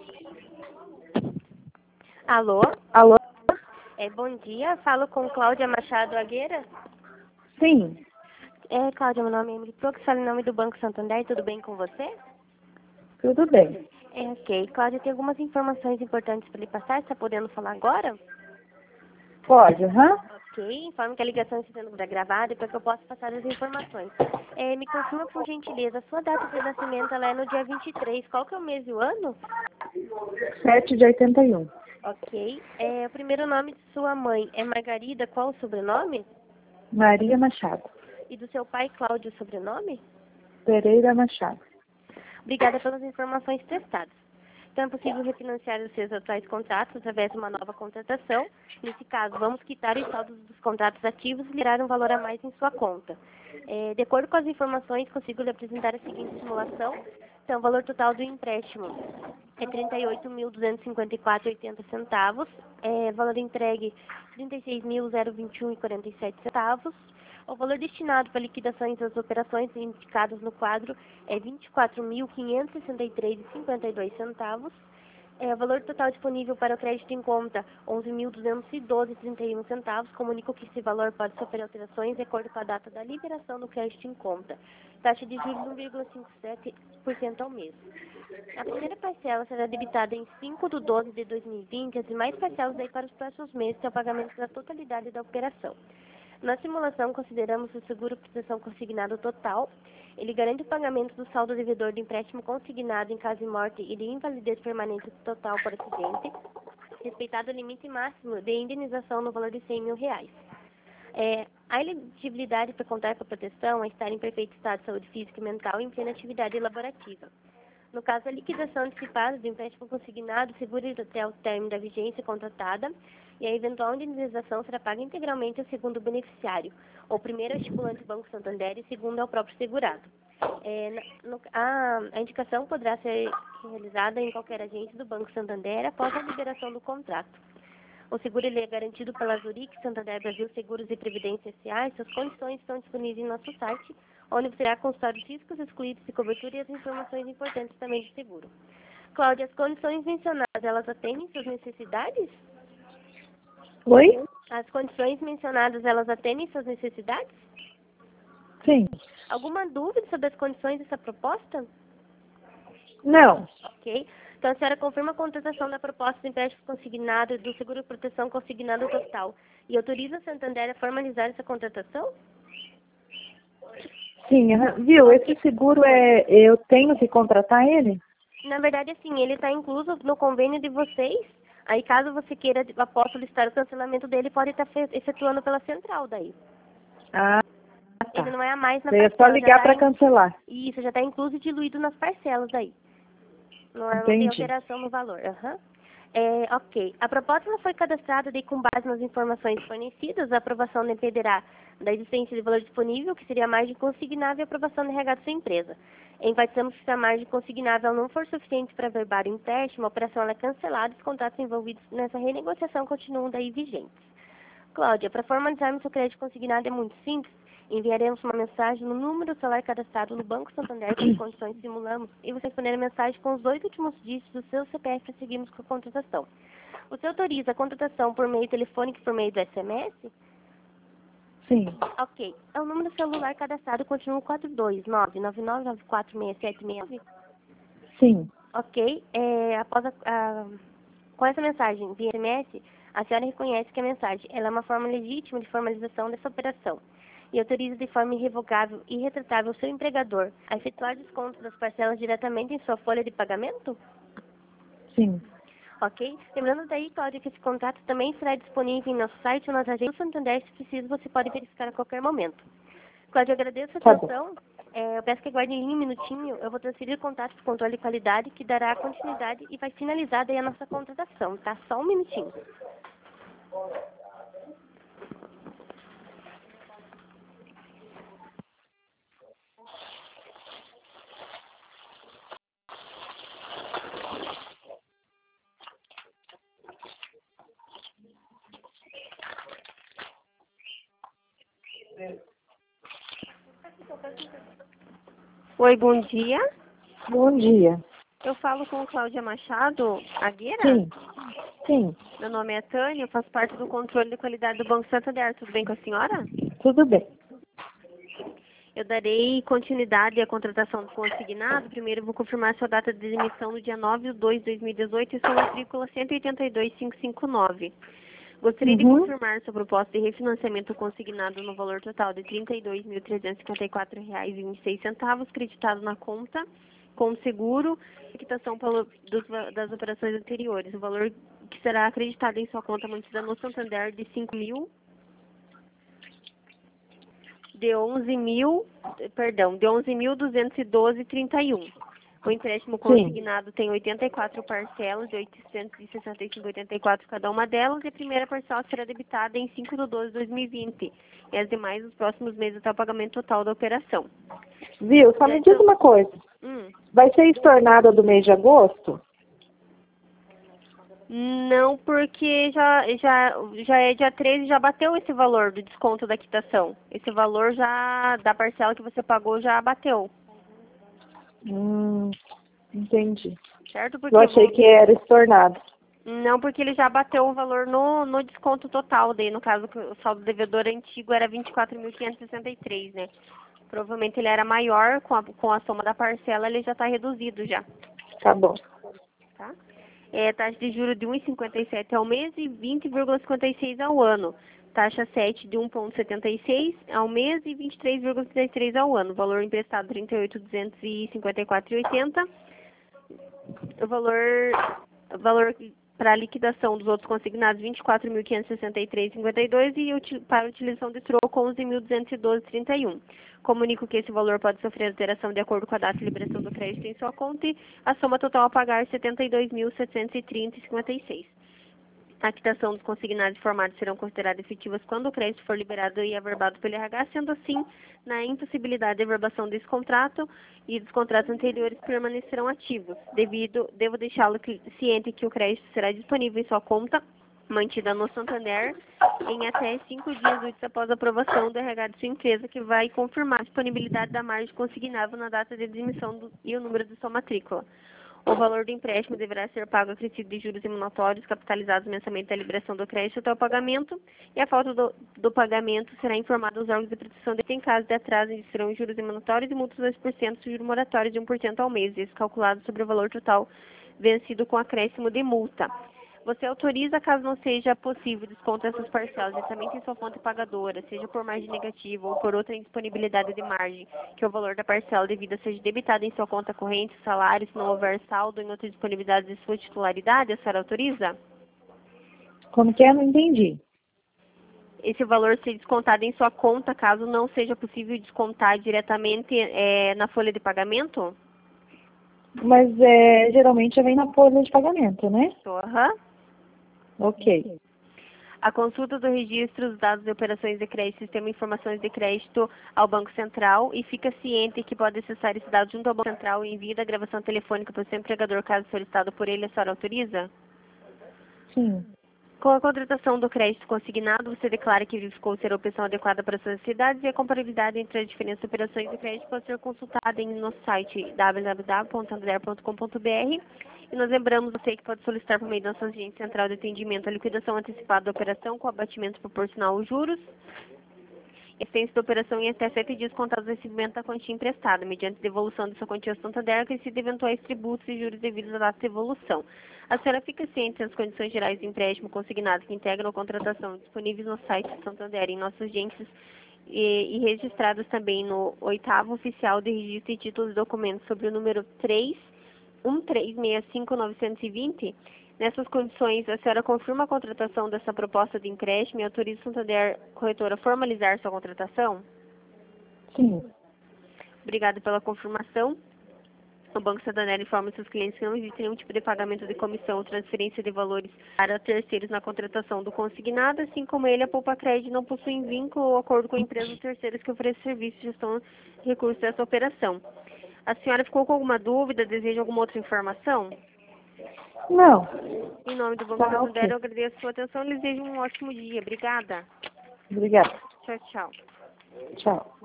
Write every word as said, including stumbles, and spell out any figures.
Alô? Alô? É, bom dia, falo com Cláudia Machado Agueira. Sim, É, Cláudia, meu nome é Emily Prox, falo em nome do Banco Santander, tudo bem com você? tudo bem. É, ok. Cláudia, tem algumas informações importantes para lhe passar, está podendo falar agora? Pode, aham? Ok, informo que a ligação está sendo gravada e para que eu possa passar as informações. É, me confirma, por gentileza, a sua data de nascimento ela é no dia vinte e três, qual que é o mês e o ano? sete de oitenta e um. Ok. É, o primeiro nome de sua mãe é Margarida, qual o sobrenome? Maria Machado. E do seu pai, Cláudio, o sobrenome? Pereira Machado. Obrigada pelas informações prestadas. Então, é possível refinanciar os seus atuais contratos através de uma nova contratação. Nesse caso, vamos quitar os saldos dos contratos ativos e liberar um valor a mais em sua conta. É, de acordo com as informações, consigo lhe apresentar a seguinte simulação. Então, o valor total do empréstimo é trinta e oito mil duzentos e cinquenta e quatro vírgula oitenta centavos. É, valor entregue trinta e seis mil vinte e um vírgula quarenta e sete centavos. O valor destinado para liquidações das operações indicadas no quadro é vinte e quatro mil quinhentos e sessenta e três vírgula cinquenta e dois centavos. É, o valor total disponível para o crédito em conta, onze mil duzentos e doze vírgula trinta e um centavos. Comunico que esse valor pode sofrer alterações de acordo com a data da liberação do crédito em conta. Taxa de juros um vírgula cinquenta e sete por cento ao mês. A primeira parcela será debitada em cinco de doze de dois mil e vinte, as demais parcelas daí para os próximos meses, até o pagamento da totalidade da operação. Na simulação, consideramos o seguro proteção consignado total. Ele garante o pagamento do saldo devedor do empréstimo consignado em caso de morte e de invalidez permanente total por acidente, respeitado o limite máximo de indenização no valor de cem mil reais. É, a elegibilidade para contar com a proteção é estar em perfeito estado de saúde física e mental e em plena atividade laborativa. No caso, a liquidação antecipada do empréstimo consignado segura até o término da vigência contratada e a eventual indenização será paga integralmente ao segundo beneficiário, ou primeiro ao estipulante Banco Santander e segundo ao próprio segurado. É, no, a, a indicação poderá ser realizada em qualquer agente do Banco Santander após a liberação do contrato. O seguro ele é garantido pela Zurich, Santander Brasil Seguros e Previdência S A Suas condições estão disponíveis em nosso site, onde você irá consultar os riscos excluídos de cobertura e as informações importantes também de seguro. Cláudia, as condições mencionadas, elas atendem suas necessidades? Oi? As condições mencionadas, elas atendem suas necessidades? Sim. Alguma dúvida sobre as condições dessa proposta? Não. Ok. Então, a senhora confirma a contratação da proposta de empréstimo consignado do seguro de proteção consignado total e autoriza o Santander a formalizar essa contratação? Sim, aham. Viu? Esse seguro é. Eu tenho que contratar ele? Na verdade, assim, ele está incluso no convênio de vocês. Aí, caso você queira, após solicitar o cancelamento dele, pode estar efetuando pela central daí. Ah, Ele tá. não é a mais na É parcela. só já ligar tá para in- cancelar. Isso, já está incluso e diluído nas parcelas daí. Não, é- não tem Entendi. alteração no valor. Aham. É, ok. A proposta ela foi cadastrada de, com base nas informações fornecidas. A aprovação dependerá da existência de valor disponível, que seria a margem consignável, e a aprovação de R H da sua empresa. Enfatizamos que se a margem consignável não for suficiente para averbar o empréstimo, a operação ela é cancelada e os contratos envolvidos nessa renegociação continuam daí vigentes. Cláudia, para formalizarmos o crédito consignado é muito simples. Enviaremos uma mensagem no número do celular cadastrado no Banco Santander com as condições que simulamos e você responder a mensagem com os dois últimos dígitos do seu C P F para seguirmos com a contratação. Você autoriza a contratação por meio telefônico e por meio do S M S? Sim. Ok. É o número do celular cadastrado continua quatro dois nove nove nove nove quatro seis sete seis nove? Sim. Ok. É, após a, a, com essa mensagem via S M S, a senhora reconhece que a mensagem ela é uma forma legítima de formalização dessa operação e autoriza de forma irrevogável e irretratável o seu empregador a efetuar desconto das parcelas diretamente em sua folha de pagamento? Sim. Ok? Lembrando daí, Cláudia, que esse contrato também será disponível em nosso site ou nas agências do Santander, se preciso, você pode verificar a qualquer momento. Cláudia, eu agradeço a Tá bom. atenção. É, eu peço que aguarde em um minutinho. Eu vou transferir o contato de controle de qualidade, que dará continuidade e vai finalizar daí a nossa contratação, tá? Só um minutinho. Oi, bom dia. Bom dia. Eu falo com Cláudia Machado Agueira? Sim, sim, Meu nome é Tânia, eu faço parte do controle de qualidade do Banco Santander. Tudo bem com a senhora? tudo bem. Eu darei continuidade à contratação do consignado. Primeiro, eu vou confirmar sua data de emissão no dia nove de dois de dois mil e dezoito e sua matrícula cento e oitenta e dois mil quinhentos e cinquenta e nove. Gostaria de Uhum. confirmar sua proposta de refinanciamento consignado no valor total de trinta e dois mil trezentos e cinquenta e quatro reais e vinte e seis centavos, creditado na conta, com seguro e quitação pelo, dos, das operações anteriores. O valor que será acreditado em sua conta mantida no Santander de cinco mil, de onze mil, perdão, de onze mil duzentos e doze vírgula trinta e um. O empréstimo consignado tem oitenta e quatro parcelas de oitocentos e sessenta e cinco vírgula oitenta e quatro cada uma delas, e a primeira parcela será debitada em cinco de doze de dois mil e vinte, e as demais nos próximos meses até o pagamento total da operação. Viu? Só me diz uma coisa. Hum. Vai ser estornada do mês de agosto? Não, porque já, já, já é dia treze, já bateu esse valor do desconto da quitação. Esse valor já da parcela que você pagou já bateu, Hum, entendi. certo? Porque Eu achei que era estornado. Não, porque ele já bateu o valor no, no desconto total daí, no caso, que o saldo devedor antigo era vinte e quatro mil quinhentos e sessenta e três, né? Provavelmente ele era maior, com a, com a soma da parcela, ele já está reduzido já, Tá bom. tá? É, taxa de juros de um vírgula cinquenta e sete ao mês e vinte vírgula cinquenta e seis ao ano. Taxa sete de um vírgula setenta e seis ao mês e vinte e três vírgula trinta e três ao ano. Valor emprestado trinta e oito mil duzentos e cinquenta e quatro vírgula oitenta. O valor, o valor para a liquidação dos outros consignados, vinte e quatro mil quinhentos e sessenta e três vírgula cinquenta e dois, e uti- para a utilização de troco, onze mil duzentos e doze vírgula trinta e um. Comunico que esse valor pode sofrer alteração de acordo com a data de liberação do crédito em sua conta, e a soma total a pagar setenta e dois mil setecentos e trinta vírgula cinquenta e seis. A quitação dos consignados informados serão consideradas efetivas quando o crédito for liberado e averbado pelo R H, sendo assim, na impossibilidade de averbação desse contrato e dos contratos anteriores permanecerão ativos. Devido, devo deixá-lo cli- ciente que o crédito será disponível em sua conta, mantida no Santander, em até cinco dias úteis após a aprovação do R H de sua empresa, que vai confirmar a disponibilidade da margem consignável na data de admissão do, e o número de sua matrícula. O valor do empréstimo deverá ser pago acrescido de juros emanatórios capitalizados mensalmente da liberação do crédito até o pagamento, e a falta do, do pagamento será informada aos órgãos de proteção de em caso de atraso, serão juros emanatórios e multas dois por cento, juros moratórios de um por cento ao mês, isso calculado sobre o valor total vencido com acréscimo de multa. Você autoriza, caso não seja possível, desconto dessas parcelas diretamente em sua fonte pagadora, seja por margem negativa ou por outra indisponibilidade de margem, que o valor da parcela devida seja debitado em sua conta corrente, salário, se não houver saldo em outra disponibilidade de sua titularidade, a senhora autoriza? Como que é? Não entendi. Esse valor ser descontado em sua conta, caso não seja possível descontar diretamente é, na folha de pagamento? Mas é, geralmente já vem na folha de pagamento, né? Aham. Ok. A consulta do registro dos dados de operações de crédito, sistema de informações de crédito ao Banco Central, e fica ciente que pode acessar esse dado junto ao Banco Central e envia da gravação telefônica para o seu empregador, caso solicitado por ele, a senhora autoriza? Sim. Com a contratação do crédito consignado, você declara que verificou ser a opção adequada para suas necessidades, e a comparabilidade entre as diferentes operações de crédito pode ser consultada em nosso site w w w ponto santander ponto com ponto b r. E nós lembramos você que pode solicitar por meio da nossa agente central de atendimento a liquidação antecipada da operação com abatimento proporcional aos juros. Existência da operação em até sete dias contados do recebimento da quantia emprestada, mediante devolução de sua quantia ao Santander, acrescido eventuais tributos e juros devidos à data de devolução. A senhora fica ciente das condições gerais de empréstimo consignado que integram a contratação, disponíveis no site do Santander em nossas agências e, e registrados também no oitavo oficial de registro e títulos e documentos sobre o número três um três seis cinco nove dois zero. Nessas condições, a senhora confirma a contratação dessa proposta de empréstimo e autoriza o Santander Corretora a formalizar sua contratação? Sim. Obrigada pela confirmação. O Banco Santander informa seus clientes que não existe nenhum tipo de pagamento de comissão ou transferência de valores para terceiros na contratação do consignado, assim como ele, a Poupa Crédito, não possui vínculo ou acordo com empresas ou terceiros que oferecem serviços de gestão de recursos dessa operação. A senhora ficou com alguma dúvida? Deseja alguma outra informação? Não. Em nome do Banco Tá, Santander, ok. eu agradeço a sua atenção e desejo um ótimo dia. Obrigada. Obrigada. Tchau, tchau. Tchau.